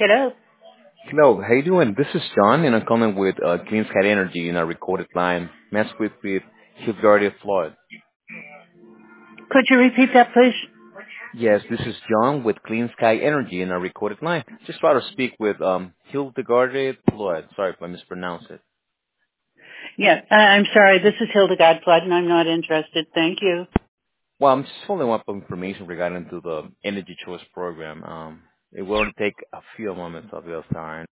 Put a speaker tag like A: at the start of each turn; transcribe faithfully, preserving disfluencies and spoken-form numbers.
A: Hello.
B: Hello, how you doing? This is John, and I'm calling with uh, Clean Sky Energy in a recorded line. Mass with with Hilgardia Flood.
A: Could you repeat that, please?
B: Yes, this is John with Clean Sky Energy in a recorded line. Just try to speak with um Hildegarde Flood. Sorry if I mispronounced it.
A: Yeah, uh, I'm sorry. This is Hildegard Flood, and I'm not interested. Thank you.
B: Well, I'm just following up on information regarding to the Energy Choice program. Um, it will only take a few moments of your time.